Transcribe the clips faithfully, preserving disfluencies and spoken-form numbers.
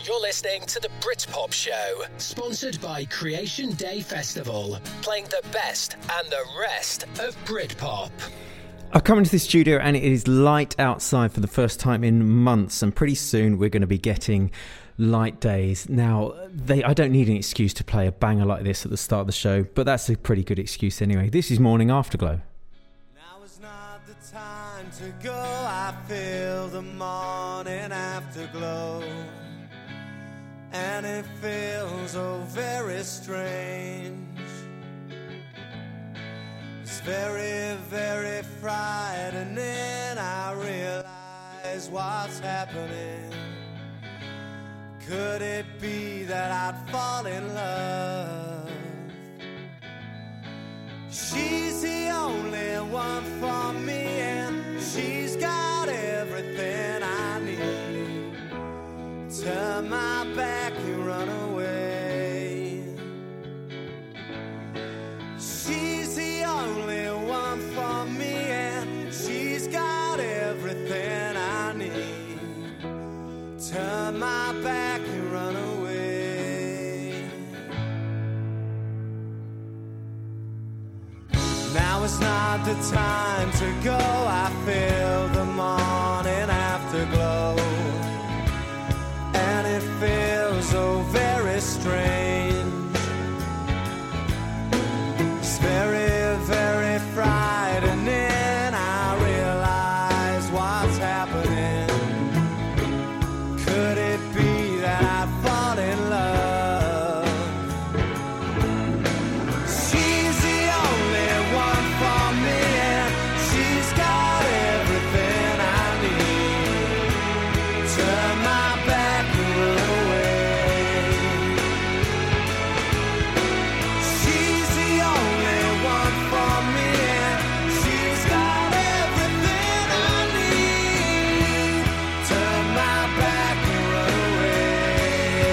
You're listening to the Britpop Show, sponsored by Creation Day Festival, playing the best and the rest of Britpop. I've come into the studio and it is light outside for the first time in months, and pretty soon we're going to be getting light days. Now, they I don't need an excuse to play a banger like this at the start of the show, but that's a pretty good excuse anyway. This is Morning Afterglow. Now is not the time to go, I feel the morning afterglow, and it feels so very strange. It's very, very frightening. I realize what's happening. Could it be that I'd fall in love? She's the only one for me, and she's got everything I need. Turn my back and run away. She's the only one for me, and she's got everything I need. Turn my back and run away. Now is not the time to go, I feel the morning afterglow, and it feels so very strange. It's very, very frightening. I realize what's happening. Could it be that I'd fall in love? She's the only one for me, and she's got everything I need. Turn my back and run away. She's the only one for me, and she's got everything I need. Turn my back and run away.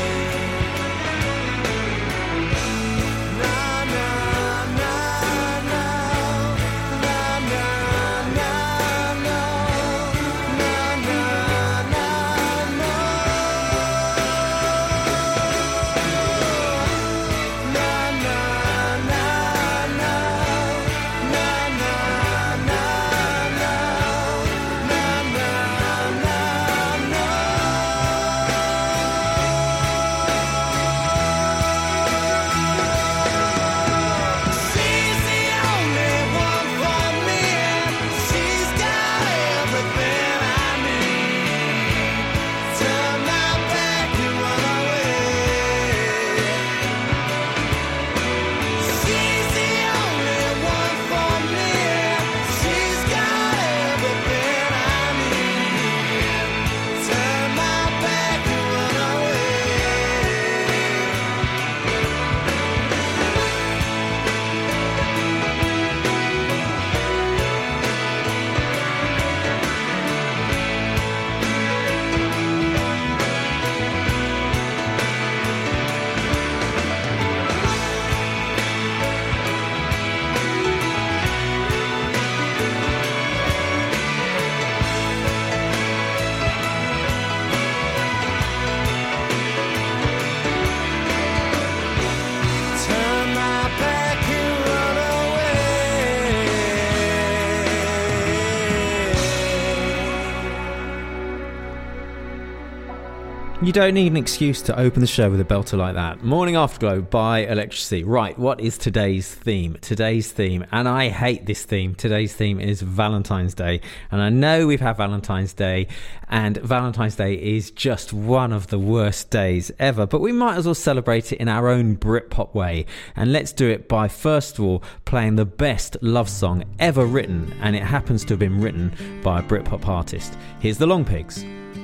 Na na na na, na na na no, na na na no, na na na no, na na na no, na na na no. She's the only one for me, and she's got everything I need. Turn my back and run away. She's the only one for me, and she's got everything I need. Turn my back and run away. Turn my back and run away. You don't need an excuse to open the show with a belter like that. Morning Afterglow by Electricity. Right, what is today's theme? Today's theme, and I hate this theme. Today's theme is Valentine's Day. And I know we've had Valentine's Day, and Valentine's Day is just one of the worst days ever. But we might as well celebrate it in our own Britpop way. And let's do it by, first of all, playing the best love song ever written. And it happens to have been written by a Britpop artist. Here's the Long Pigs.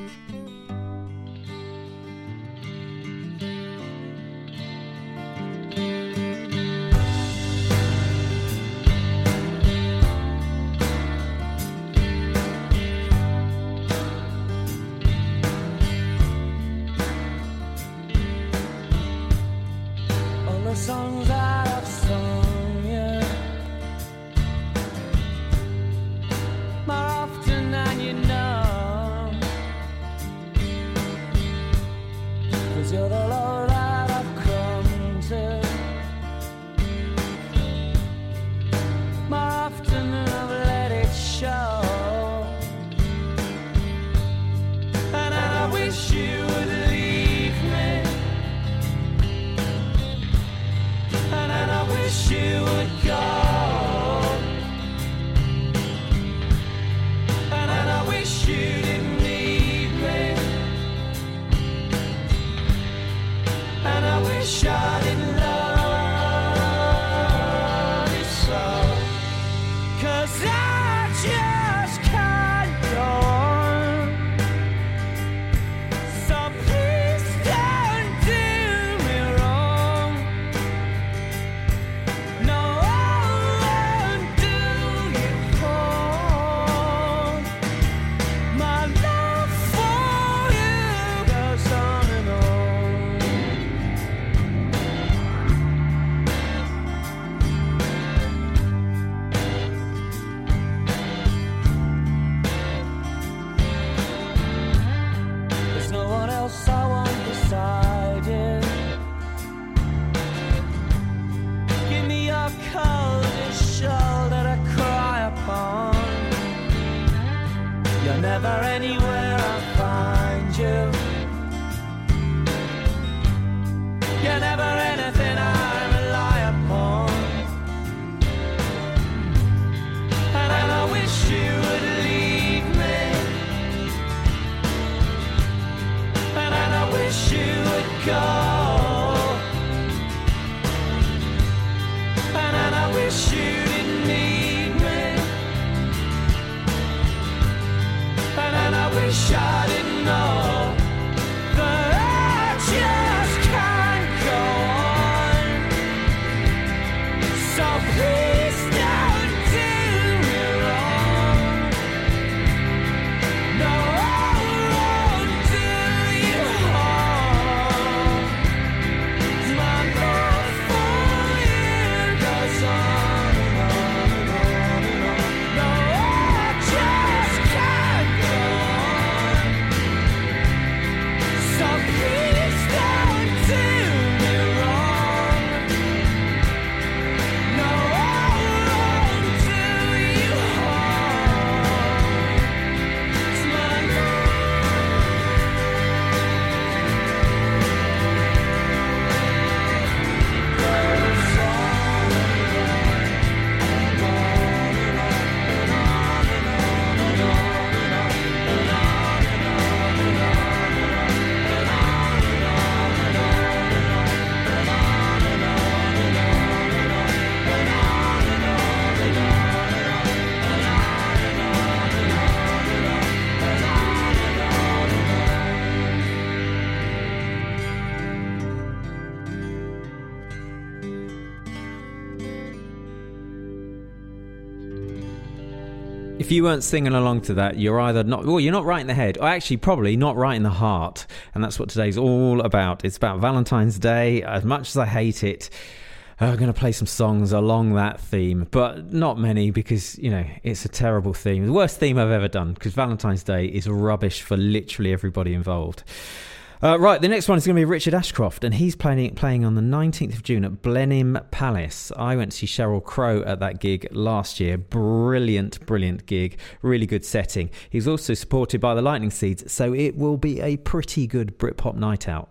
All the songs I've sung, yeah, more often than you know. 'cause you're the love that I've come to. More often than I've let it show. And I wish you would leave me. And I wish you would go. And I wish you didn't need me. And I wish I didn't love you so. 'Cause I just can't go on. So please don't do me wrong. No, I won't do you wrong. My love for you goes on and on. There's no one else I want beside you. Give me your coldest shoulder to cry upon. You're never anywhere I find you. You're never anything I rely upon. And I wish you would leave me. And I wish you would go. And I wish you didn't need me. And I wish I didn't know. But I just can't go on. So please don't do me wrong. No, I won't do you harm. My love for you goes on and on and on and on. No, I just can't go on. So please don't do me wrong. No, I won't do you harm. My love. If you weren't singing along to that, you're either not, well, you're not right in the head, or actually probably not right in the heart. And that's what today's all about. It's about Valentine's Day. As much as I hate it, I'm going to play some songs along that theme, but not many because, you know, it's a terrible theme. The worst theme I've ever done, because Valentine's Day is rubbish for literally everybody involved. Uh, right, the next one is going to be Richard Ashcroft, and he's playing playing on the nineteenth of June at Blenheim Palace. I went to see Sheryl Crow at that gig last year. Brilliant, brilliant gig. Really good setting. He's also supported by the Lightning Seeds, so it will be a pretty good Britpop night out.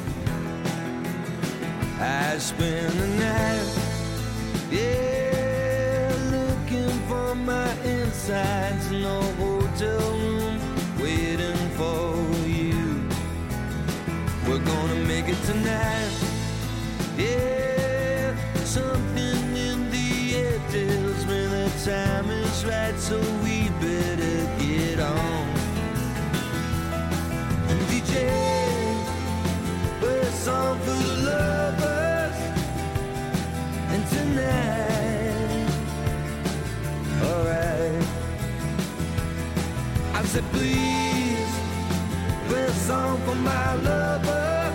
Has been a night, yeah, on my insides, no hotel room waiting for you. We're gonna make it tonight. Yeah, something in the air tells me the time is right, so we better get on. And D J, play a song for the lovers. And tonight, alright, I said please, play a song for my lover.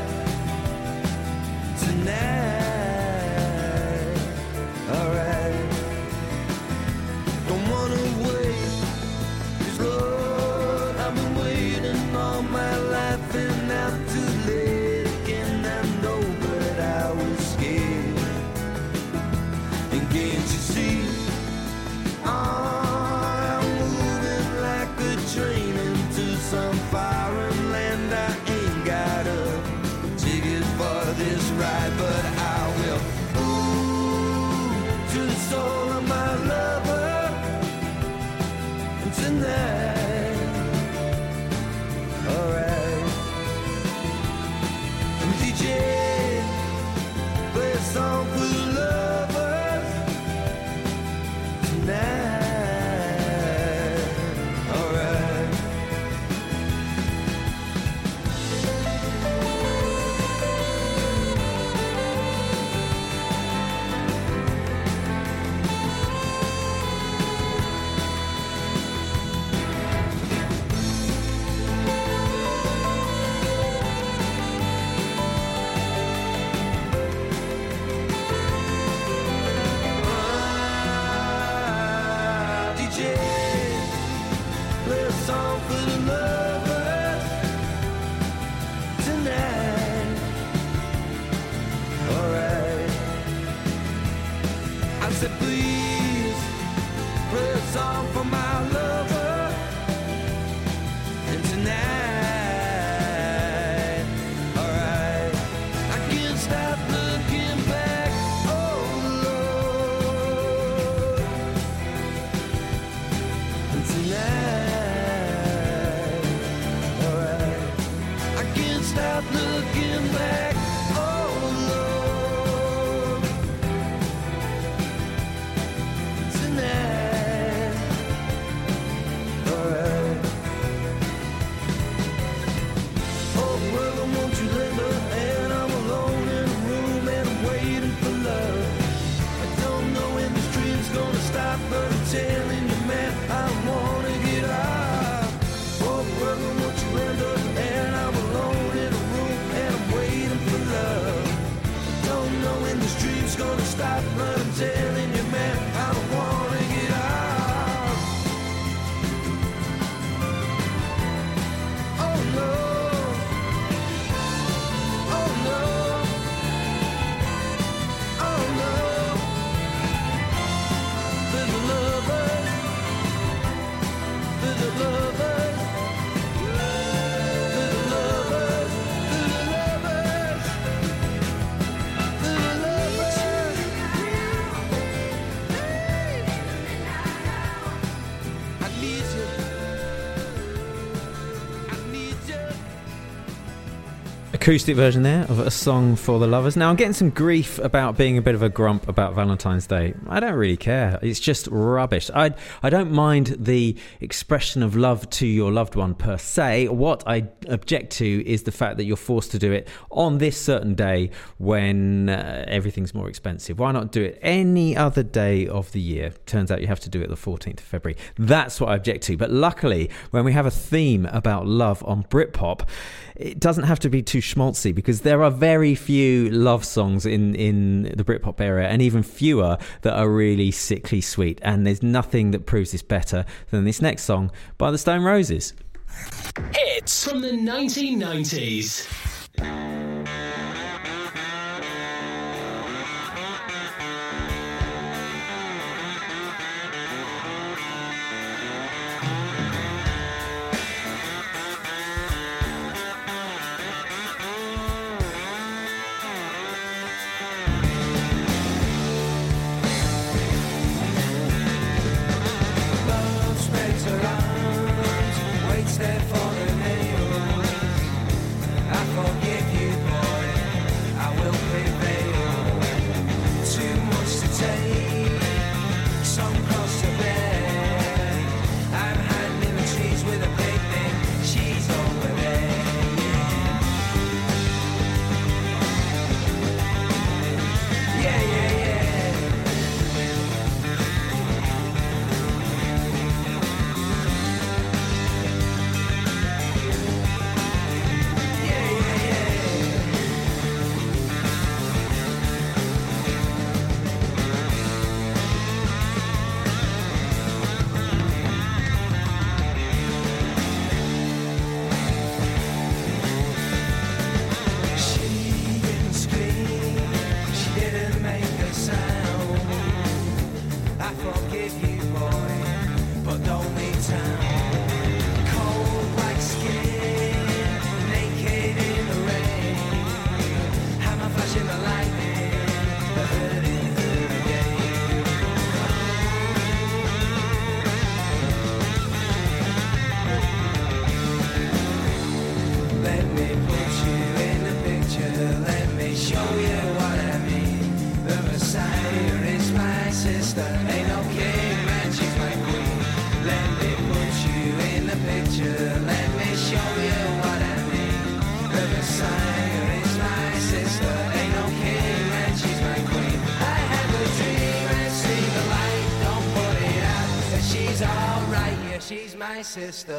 Tonight, alright, don't wanna wait, 'cause Lord, I've been waiting all my life and now too late again, I know, but I was scared. And can't you see, oh, I'm moving like a train into some foreign land. I ain't got a ticket for this ride, but I will. Ooh, to the soul of my lover. And tonight, alright. And D J, play a song for the lovers. Tonight, alright. D J, play a song for the lovers tonight. Alright, I said please, play a song for my lover. And tonight, alright, I can't stop looking back. Oh Lord. And tonight, alright, I can't stop looking back. Oh Lord. Tonight, alright. Oh brother, won't you lend a hand? I'm alone in a room and I'm waiting for love. I don't know when this dream's gonna stop, but I'm telling you, man, I wanna get out. Oh brother, won't you lend a hand? I'm alone in a room and I'm waiting for love. I don't know when this dream's gonna stop, but I'm telling you, man, I wanna get out. Oh no, oh no, oh no. For the lovers, for the lovers, for the lovers, for the lovers, for the lovers. I need you. I need you. Acoustic version there of a song for the lovers. Now I'm getting some grief about being a bit of a grump about Valentine's Day. I don't really care. It's just rubbish. I I don't mind the expression of love to your loved one per se. What I object to is the fact that you're forced to do it on this certain day when uh, everything's more expensive. Why not do it any other day of the year? Turns out you have to do it the fourteenth of February. That's what I object to. But luckily, when we have a theme about love on Britpop, it doesn't have to be too schmaltzy, because there are very few love songs in, in the Britpop era, and even fewer that are really sickly sweet. And there's nothing that proves this better than this next song by the Stone Roses. Hits from the nineteen nineties. sister. Ain't no king, man, she's my queen. Let me put you in the picture. Let me show you what I mean. The Messiah is my sister. Ain't no king, man, she's my queen. I have a dream and see the light. Don't put it out. That she's alright, yeah, she's my sister.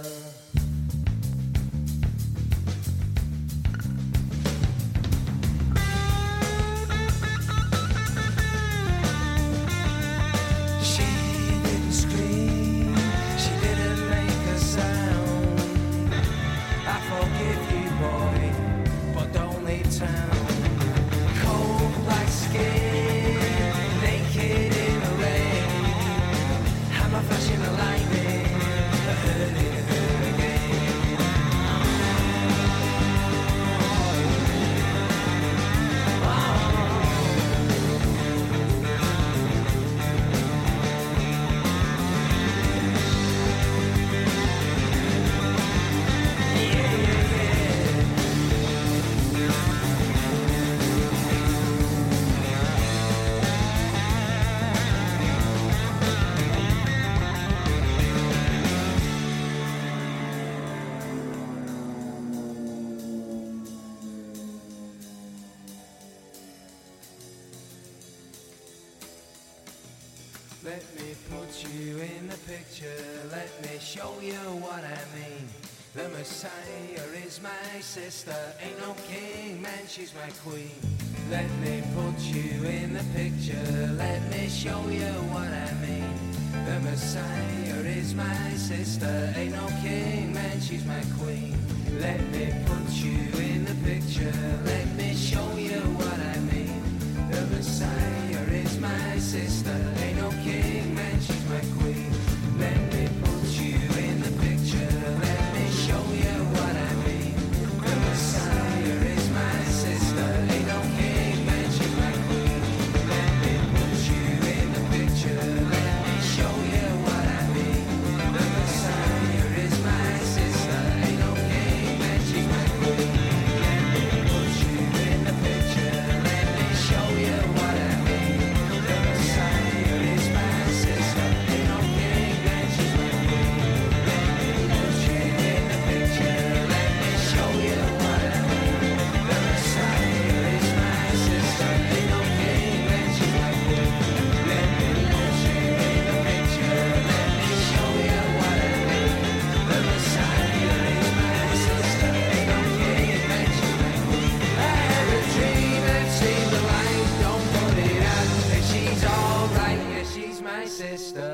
Let me put you in the picture, let me show you what I mean. The Messiah is my sister, ain't no king, man, she's my queen. Let me put you in the picture, let me show you what I mean. The Messiah is my sister, ain't no king, man, she's my queen. Let me put you in the picture, let me show you what I mean. The Messiah is my sister, ain't no king, man, she's my queen. Let me put you in the picture, let me show you what I mean. The Messiah is my sister, ain't no king, man, she's my queen. Let me put you in the picture, let me show you what I mean. The Messiah is my sister, ain't no king, man, she's my queen. Let me put you in the picture, let me show you what I mean. The Messiah is my sister, ain't no king, man, she's my queen. Let me put you in the picture, let me show you what I mean. The Messiah is my sister, ain't no king, man, she's my queen. Let me put you in the picture, let me show you what I mean. The Messiah is my sister, ain't no king, man, she's my queen. I have a dream and seen the light, don't put it out. And she's alright, yeah, she's my sister.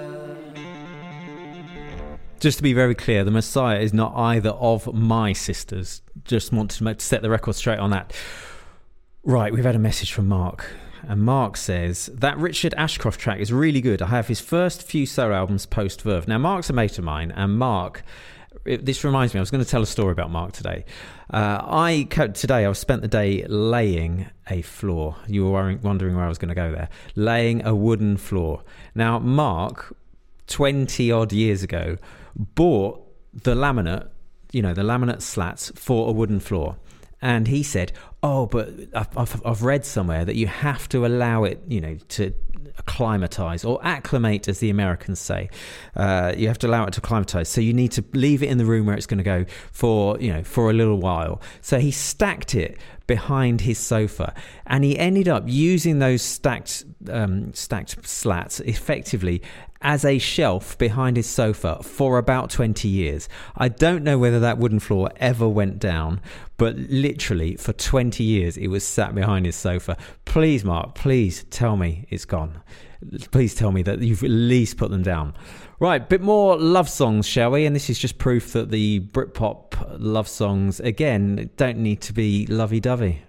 Just to be very clear, the Messiah is not either of my sisters. Just want to make, set the record straight on that. Right, we've had a message from Mark. And Mark says, that Richard Ashcroft track is really good. I have his first few solo albums post-Verve. Now, Mark's a mate of mine, and Mark... It, this reminds me, I was going to tell a story about Mark today. Uh, I Today, I spent the day laying a floor. You were wondering where I was going to go there. Laying a wooden floor. Now, Mark, twenty-odd years ago, bought the laminate, you know, the laminate slats for a wooden floor. And he said, oh, but I've, I've, I've read somewhere that you have to allow it, you know, to acclimatise or acclimate, as the Americans say. Uh, you have to allow it to acclimatise. So you need to leave it in the room where it's going to go for, you know, for a little while. So he stacked it behind his sofa, and he ended up using those stacked um, stacked slats effectively as a shelf behind his sofa for about twenty years. I don't know whether that wooden floor ever went down, but literally for twenty years it was sat behind his sofa. Please, Mark, please tell me it's gone. Please tell me that you've at least put them down. Right, bit more love songs, shall we? And this is just proof that the Britpop love songs, again, don't need to be lovey-dovey.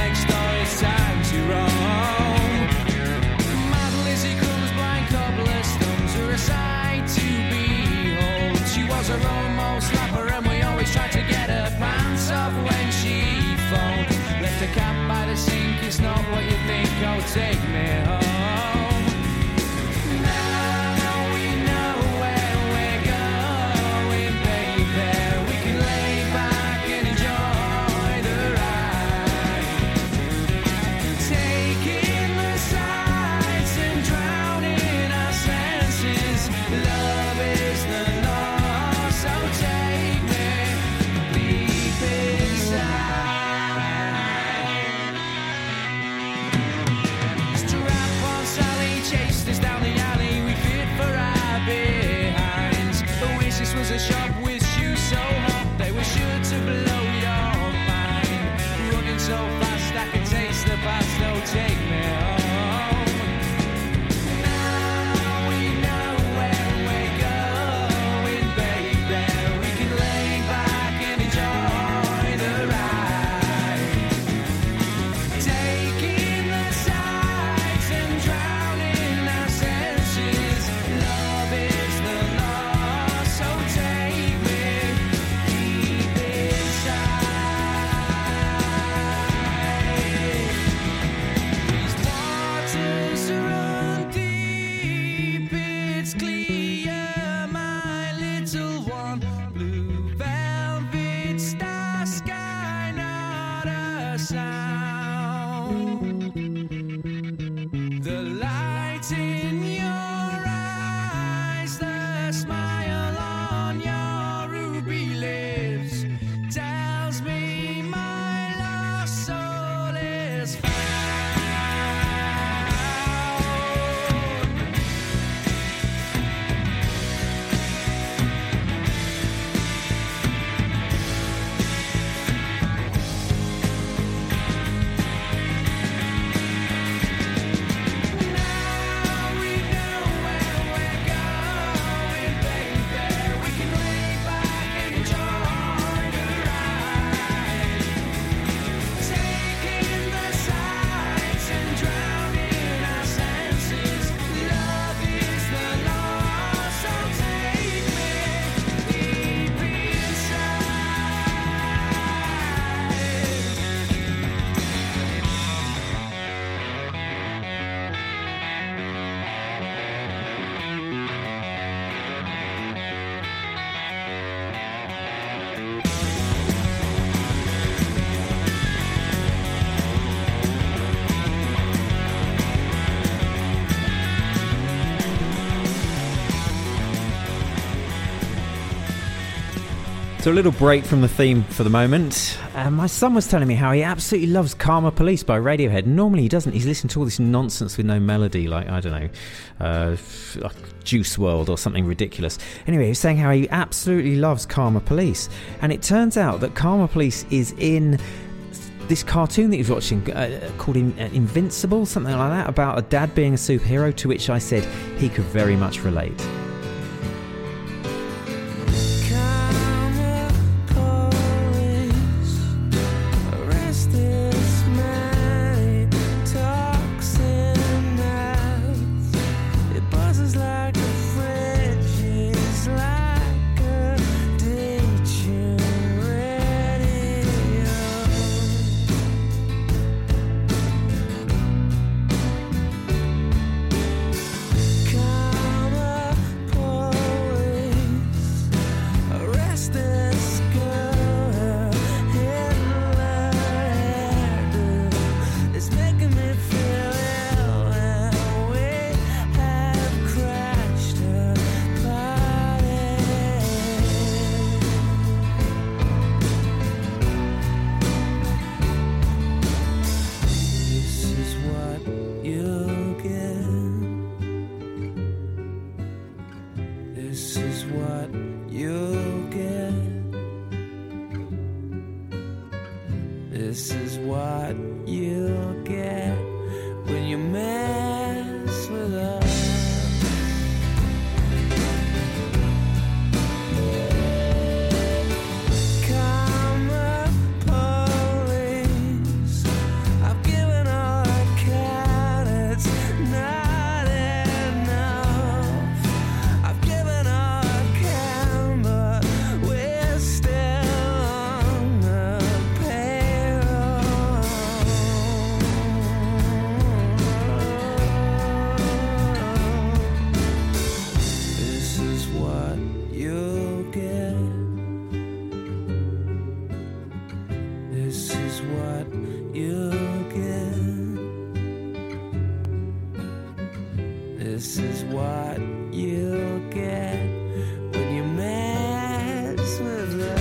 Lizzie comes blind, cobblers go take me home. Now we know where we're going, baby. We can lay back and enjoy the ride, taking the sights and drowning our senses. Love is the law, so take me deep inside. Strap on Sally, chased us down the alley. We fit for our behinds. Oasis was a shop with shoes so hot they were sure to blow your mind. Running so fast I can taste the past. So take me home. Now we know where we're going, baby. We can lay back and enjoy the ride, taking the sights and drowning our senses. Love is the law, so take me deep inside. These waters run deep, it's clear, my little one. Blue velvet star sky, not a sound. The light in your eyes, the smile on your ruby lips tells me my lost soul is found. Now we know where we're going, baby. We can lay back and enjoy the ride, taking the sights and drowning our senses. Love is the law, so take me deep inside. So a little break from the theme for the moment. Uh, my son was telling me how he absolutely loves Karma Police by Radiohead. Normally he doesn't. He's listened to all this nonsense with no melody, like, I don't know, uh, like Juice world or something ridiculous. Anyway, he was saying how he absolutely loves Karma Police. And it turns out that Karma Police is in this cartoon that he was watching uh, called In- uh, Invincible, something like that, about a dad being a superhero, to which I said he could very much relate. Karma police, arrest this man, he talks in nights. It buzzes like a fridge, it's like a ditching radio. Karma police, arrest this girl, Hitler hairdo. It's making me feel ill, and we have crashed a party. This is what you'll get. This is what you'll get. This is what you'll get when you mess with us. Karma police, I've given all I can, it's not enough. I've given all I can, but we're still on the payroll. what you'll get when you mess with love.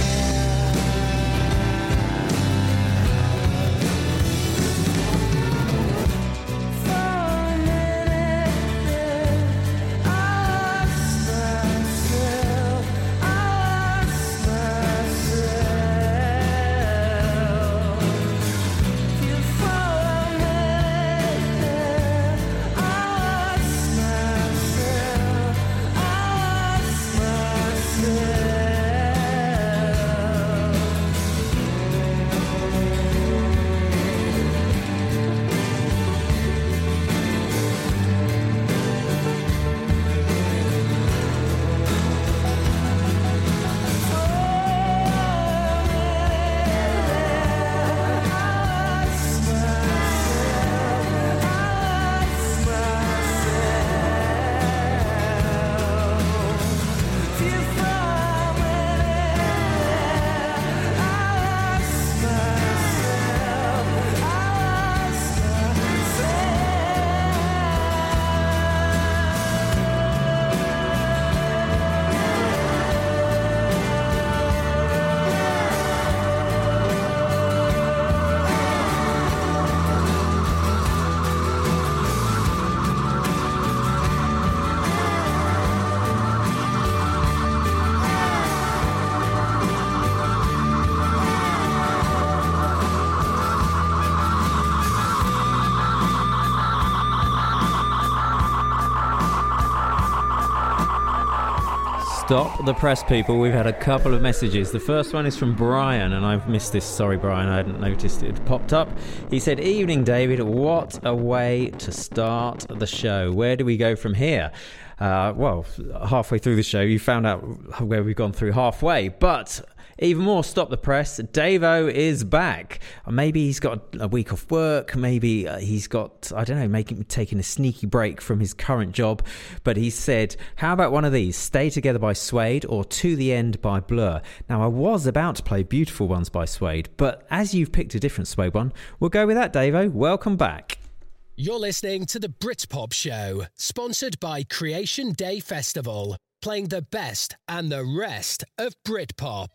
Stop the press, people. We've had a couple of messages. The first one is from Brian, and I've missed this. Sorry, Brian, I hadn't noticed it had popped up. He said, "Evening, David. What a way to start the show. Where do we go from here?" Uh, well, halfway through the show, you found out where we've gone through halfway. But even more, stop the press. Davo is back. Maybe he's got a week off work. Maybe uh, he's got, I don't know, making taking a sneaky break from his current job. But he said, how about one of these? Stay Together by Suede or To the End by Blur. Now, I was about to play Beautiful Ones by Suede, but as you've picked a different Suede one, we'll go with that, Davo. Welcome back. You're listening to the Britpop Show, sponsored by Creation Day Festival, playing the best and the rest of Britpop.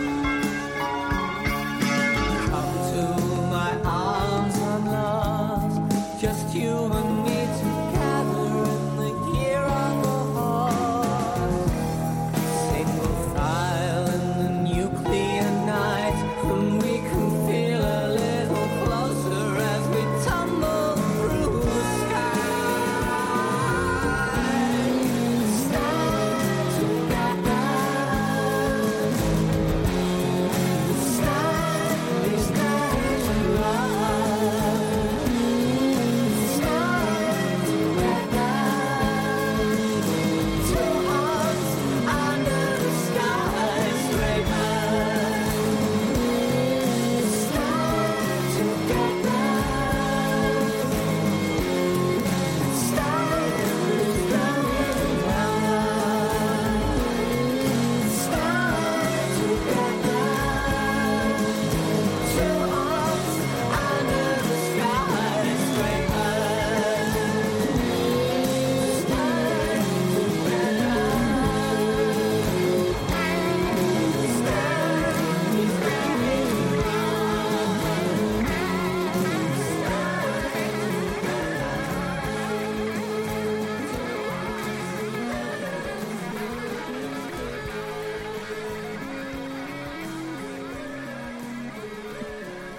Come to my arms unlost.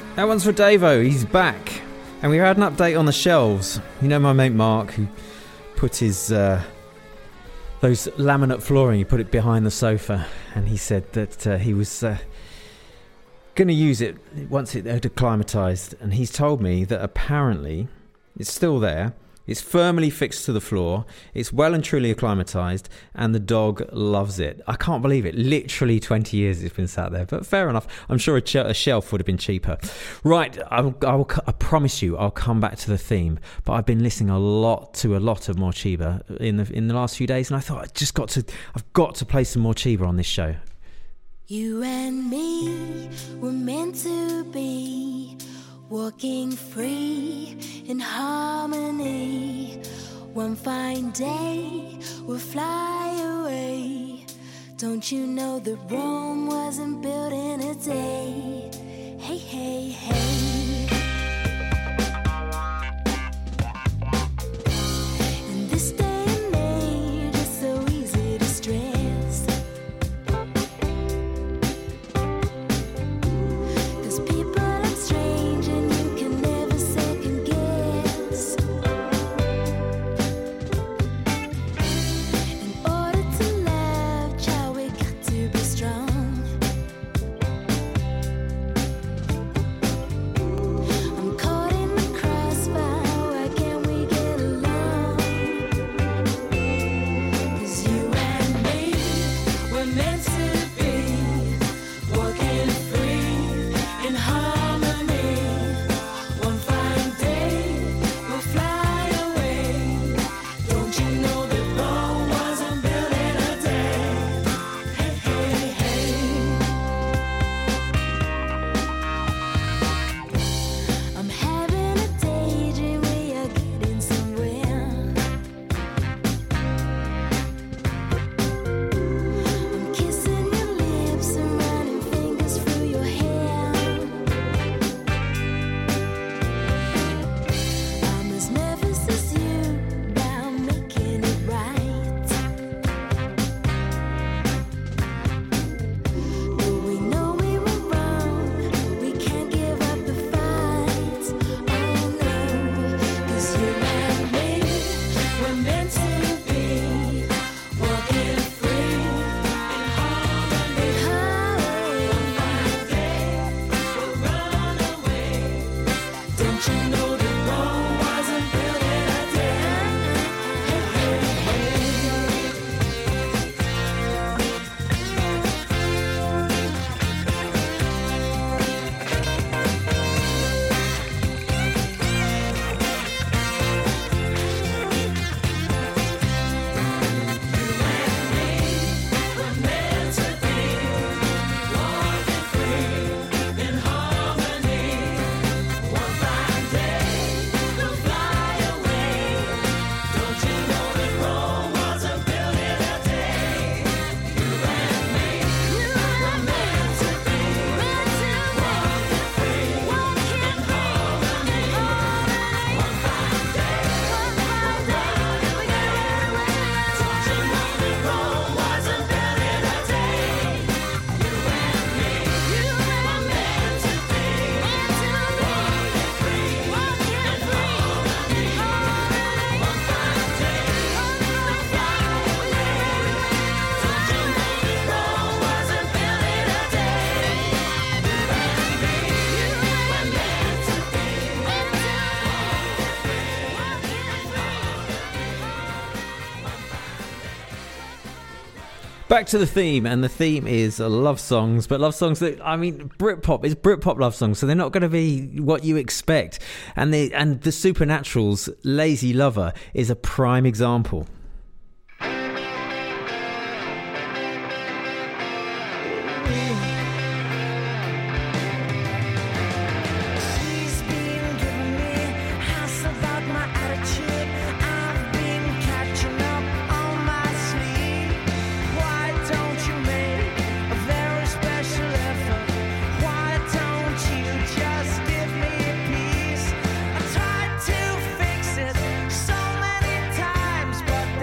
That one's for Davo. He's back. And we had an update on the shelves. You know my mate Mark, who put his uh, those laminate flooring, he put it behind the sofa, and he said that uh, he was uh, going to use it once it had acclimatised. And he's told me that apparently it's still there. It's firmly fixed to the floor. It's well and truly acclimatised, and the dog loves it. I can't believe it. Literally twenty years it's been sat there. But fair enough. I'm sure a, ch- a shelf would have been cheaper. Right, I'll, I'll, I promise you, I'll come back to the theme. But I've been listening a lot to a lot of Morcheeba in the in the last few days, and I thought I just got to. I've got to play some Morcheeba on this show. You and me were meant to be. Walking free in harmony. One fine day we'll fly away. Don't you know that Rome wasn't built in a day? Hey, hey, hey. In this day and age, it's so easy to stress. 'Cause people are strange and you can never second guess. In order to love, child, we got to be strong. I'm caught in the crossfire, why can't we get along? 'Cause you and me, we're meant to be walking free in harmony. One fine day we'll fly away. Don't you know that Rome wasn't built in a day? Hey, hey, hey. I'm having a daydream, we are getting somewhere. I'm kissing your lips and running fingers through your hair. I'm as nervous as you about making it right. But we know we were wrong, we can't give up the fight. Oh no, 'cause you and me, we're meant to be walking free in harmony. One fine day we'll run away. Don't you know that Rome wasn't built in a day? Hey, hey, hey. We're meant to be walking free in harmony. One fine day we'll fly away. Don't you know that Rome wasn't built in a day? You and me, we're meant to be walking free in harmony. One fine day we'll run away. Don't you know that Rome wasn't built in a day? You and me, we're meant to be walking free in harmony. One fine day we'll fly away. Don't you know that Rome wasn't built in a day? You and me, we're meant to be Back to the theme, and the theme is uh, love songs, but love songs that, I mean, Britpop is Britpop love songs, so they're not going to be what you expect. And the and the Supernaturals' Lazy Lover is a prime example. She's been giving me house about my attitude. I've been catching up on my sleep. Why don't you make a very special effort? Why don't you just give me a piece? I tried to fix it so many times, but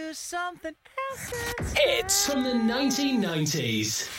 do something else instead. Hits from the nineteen nineties.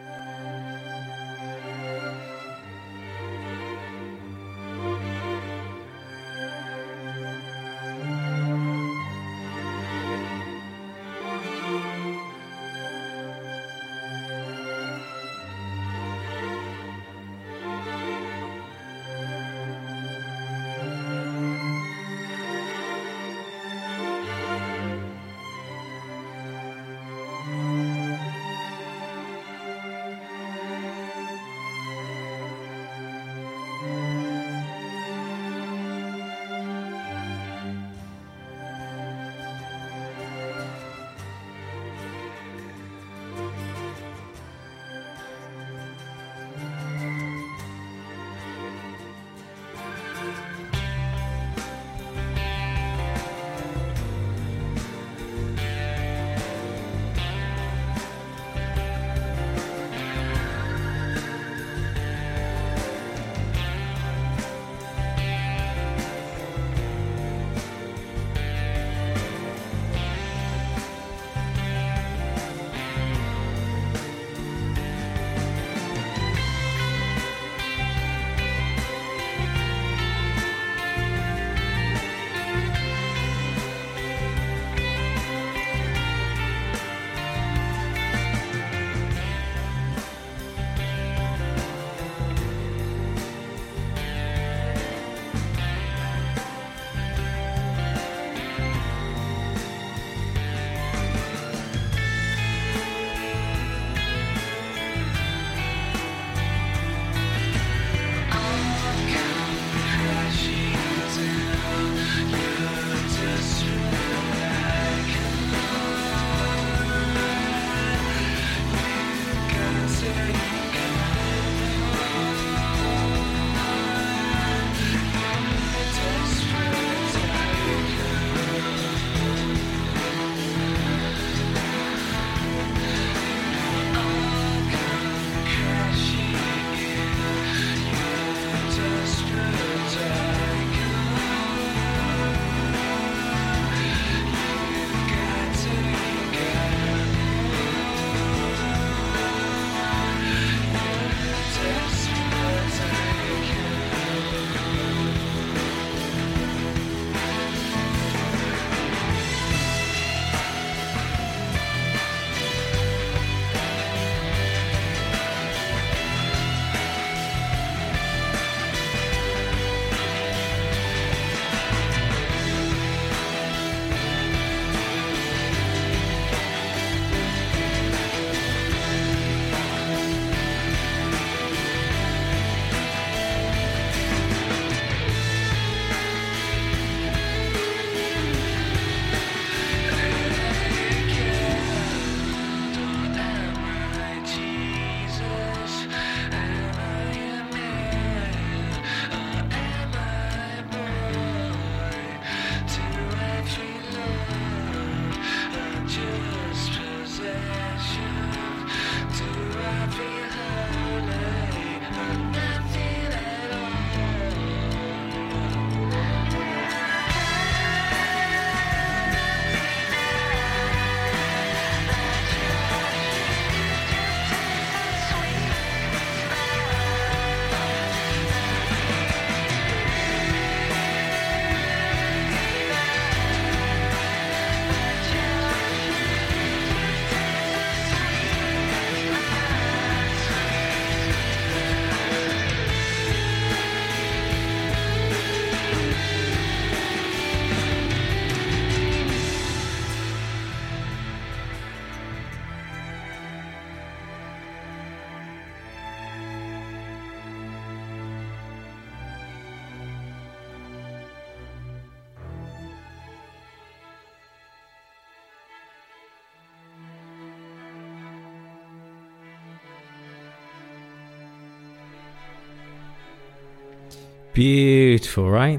Beautiful, right?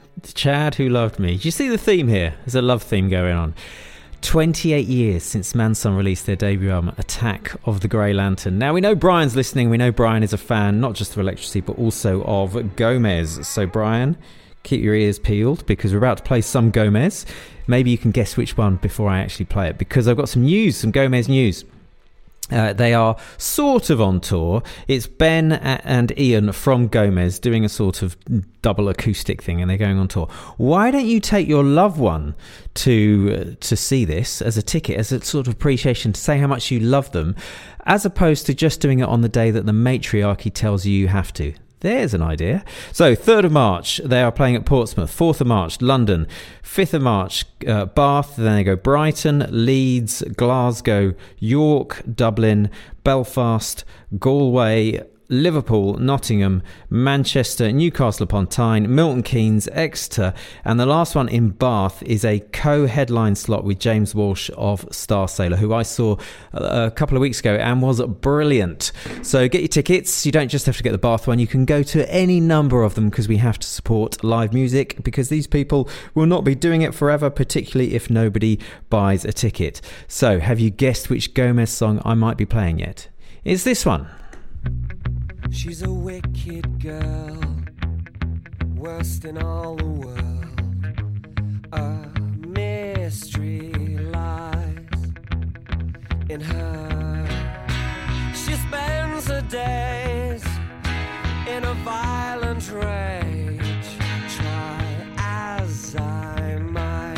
Chad Who Loved Me. Do you see the theme here? There's a love theme going on. twenty-eight years since Manson released their debut album, Attack of the Grey Lantern. Now, we know Brian's listening. We know Brian is a fan, not just of Electricity, but also of Gomez. So, Brian, keep your ears peeled because we're about to play some Gomez. Maybe you can guess which one before I actually play it, because I've got some news, some Gomez news. Uh, they are sort of on tour. It's Ben and Ian from Gomez doing a sort of double acoustic thing, and they're going on tour. Why don't you take your loved one to uh, to see this as a ticket, as a sort of appreciation, to say how much you love them, as opposed to just doing it on the day that the matriarchy tells you you have to? There's an idea. So third of March, they are playing at Portsmouth. fourth of March, London. fifth of March, uh, Bath. Then they go Brighton, Leeds, Glasgow, York, Dublin, Belfast, Galway, Liverpool, Nottingham, Manchester, Newcastle upon Tyne, Milton Keynes, Exeter, and the last one in Bath is a co-headline slot with James Walsh of Star Sailor, who I saw a couple of weeks ago and was brilliant. So get your tickets. You don't just have to get the Bath one. You can go to any number of them, because we have to support live music, because these people will not be doing it forever, particularly if nobody buys a ticket. So have you guessed which Gomez song I might be playing yet? It's this one. She's a wicked girl, worst in all the world. A mystery lies in her. She spends her days in a violent rage. Try as I might,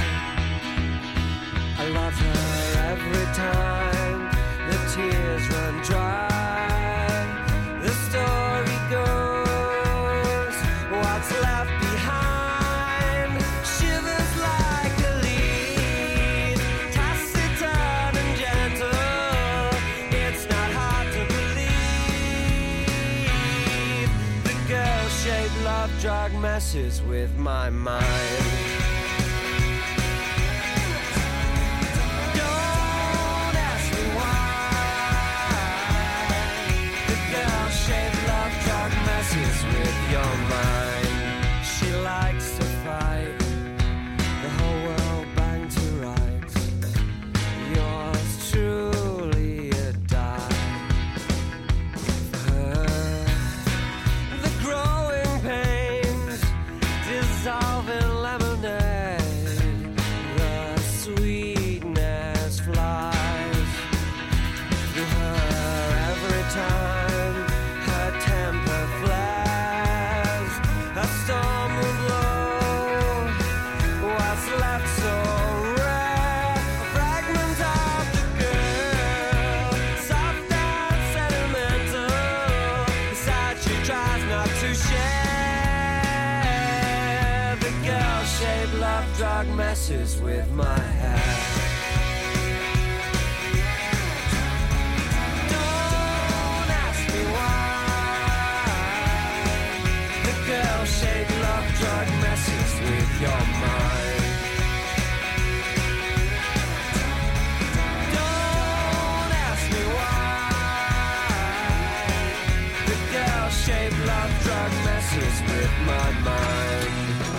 I love her every time the tears run dry. Drug messes with my mind. Don't ask me why. The girl-shaped love drug messes with your mind. She likes to fight, the whole world bang to rights. Yours truly a die for her. The growing pain dissolving lemonade, the sweetness flies through her every time her temper flares. A storm will blow what's left so rare, a fragment of the girl, soft and sentimental. Besides, she tries not to share. Girl-shaped love drug messes with my hair. Don't ask me why. The girl-shaped love drug messes with your mind. Don't ask me why. The girl-shaped love drug messes with my mind.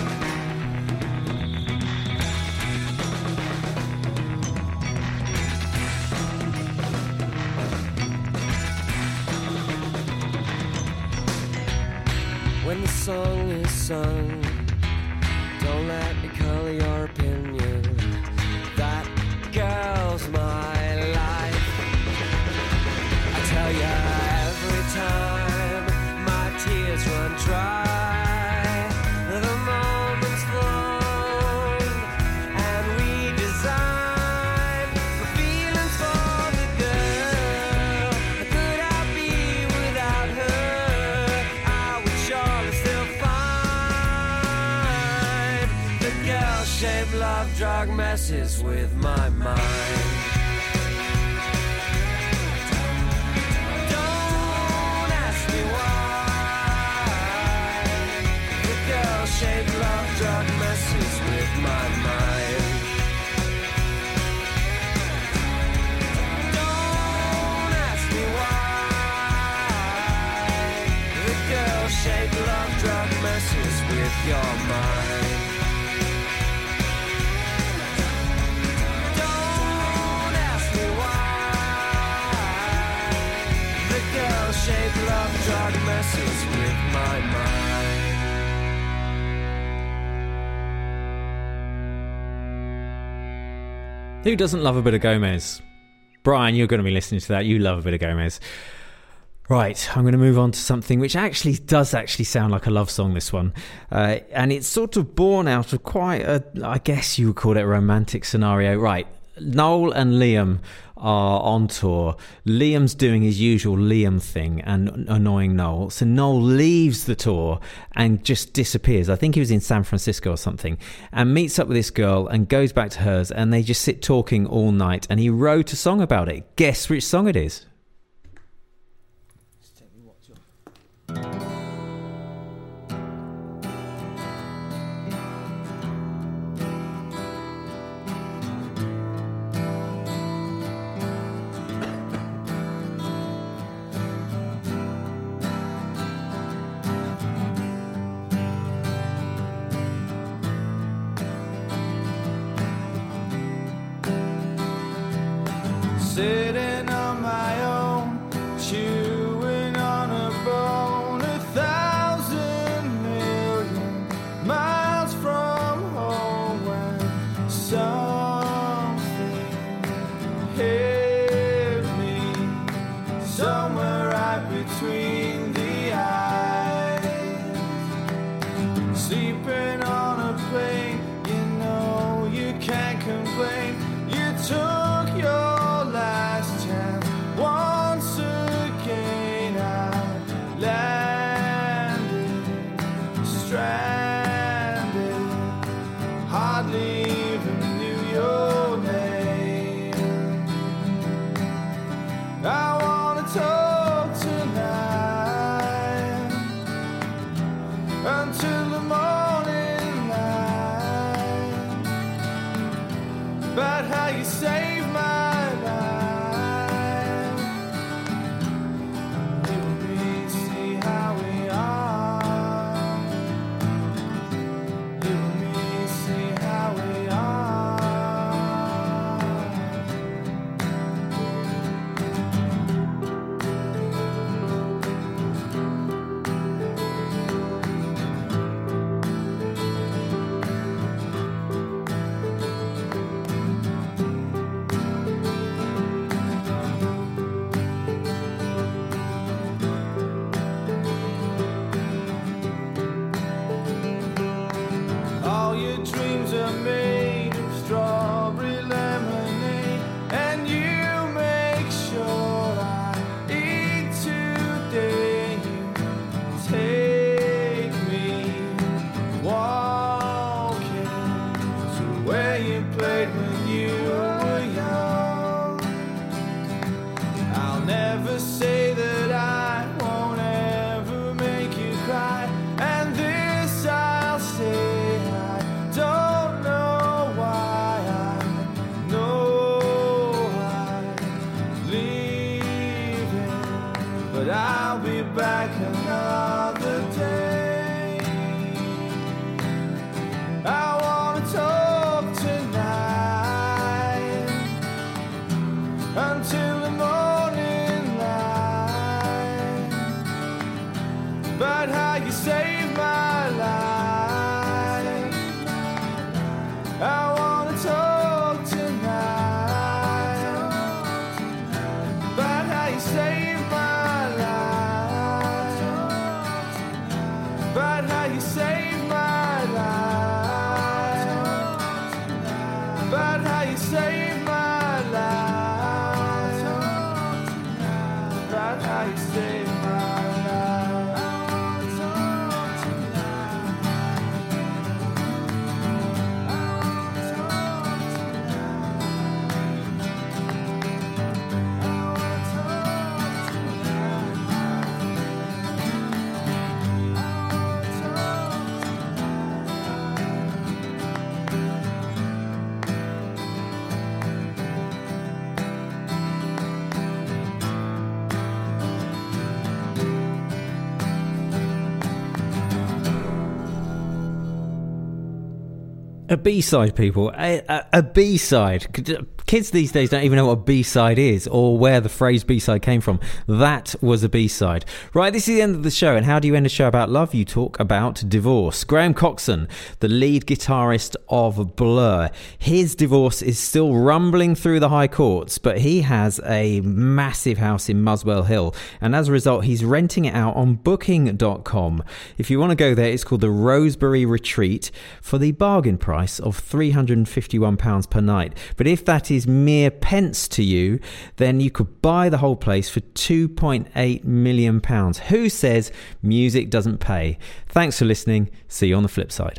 When the song is sung, don't let me color your opinion. That girl's my life. I tell ya every time my tears run dry, the moment's flown and redesigned. The feelings for the girl, could I be without her? I would surely still find the girl-shaped love drug messes with my mind. Don't ask me why. The girl-shaped love drug messes with my mind. Don't ask me why. The girl-shaped love drug messes with your mind. Don't Who doesn't love a bit of Gomez? Brian, you're going to be listening to that. You love a bit of Gomez. Right, I'm going to move on to something which actually does actually sound like a love song, this one. Uh, and it's sort of born out of quite a, I guess you would call it a romantic scenario. Right, Noel and Liam are on tour. Liam's doing his usual Liam thing and annoying Noel. So Noel leaves the tour and just disappears. I think he was in San Francisco or something, and meets up with this girl and goes back to hers, and they just sit talking all night, and he wrote a song about it. Guess which song it is? Sitting on my own, chewing on a bone, a thousand million miles from home, when something hit me somewhere right between the eyes. Sleeping on a plane, you know you can't complain. You took your last chance once again. I landed stranded, hardly even knew your name. I wanna talk tonight until the morning light, about how you saved my life. You and me see how we are. You and me see how we all your dreams are made of strawberry lemonade, and you make sure I eat today. You take me walking to where you played when you were young. I'll never say that I won't ever make you cry, and this I'll say. Don't know why, I know I'm leaving, but I'll be back another day. I wanna talk tonight until the morning light, about how you saved my life. I wanna talk tonight about how you saved my life, about how you saved my life, about how you saved my life, about how you saved my life. A B-side, people. A, a, a B-side. Could, Kids these days don't even know what a B-side is or where the phrase B-side came from. That was a B-side. Right, this is the end of the show. And how do you end a show about love? You talk about divorce. Graham Coxon, the lead guitarist of Blur, his divorce is still rumbling through the high courts, but he has a massive house in Muswell Hill. And as a result, he's renting it out on booking dot com. If you want to go there, it's called the Rosebery Retreat for the bargain price of three hundred fifty-one pounds per night. But if that is mere pence to you, then you could buy the whole place for two point eight million pounds. Who says music doesn't pay? Thanks for listening. See you on the flip side.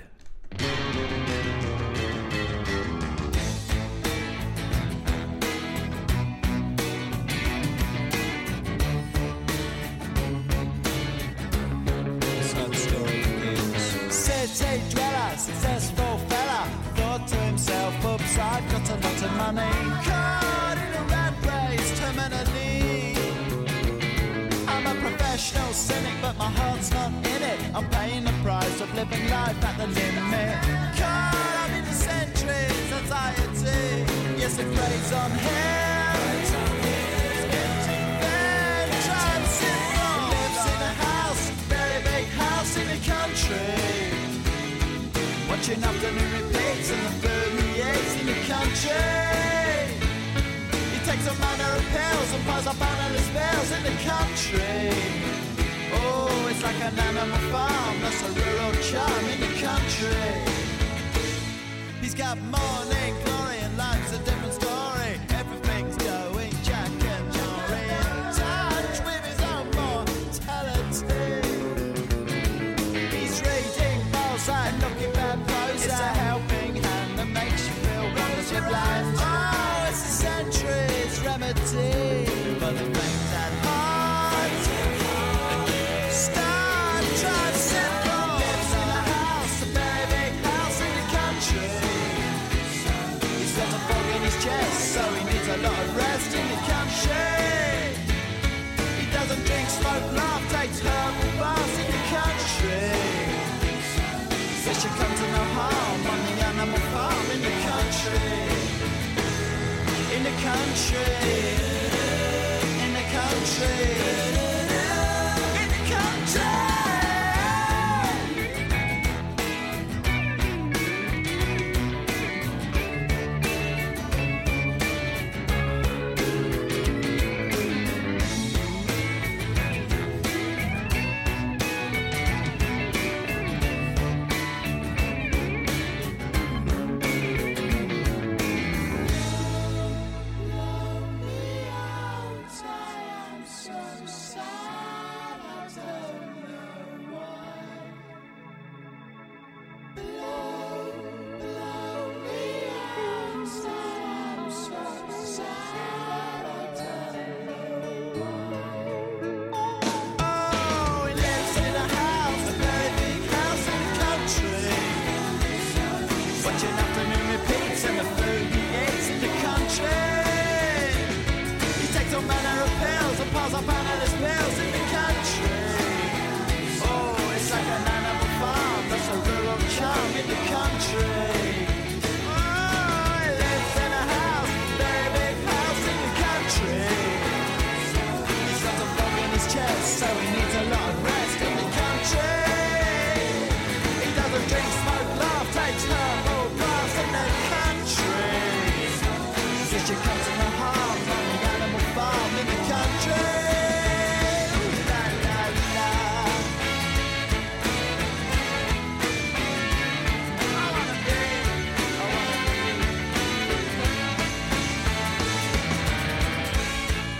City dweller, successful fella, thought to himself, oops, I've got a lot of money. Caught in a rat race, terminally. I'm a professional cynic, but my heart's not in it. I'm paying the price of living life at the limit. Caught up in the centuries, anxiety. Yes, it preys on him. It's getting bad, trying to simple. Lives in a house, very big house in the country. Watching afternoon repeats and the food he eats in the country. He takes a manner of pills and piles up analyst bills in the country. Oh, it's like an animal farm, that's a rural charm in the country. He's got morning glory and life's a different story. Everything's going Jack and Jory in touch with his own mortality. He's reading Balzac, looking bad prose. It's a helping hand that makes you feel wonderfully blind. Oh, it's a century's remedy for the things at heart. Start trying simple. Lives in a house, a very big house in the country. He's got a fog in his chest, so he needs a lot of rest in the country. He doesn't drink, smoke, laugh, takes herbal baths in the country. Fish should come to no harm on the animal farm in the country. In the country. In the country. In the country. Charm in the country.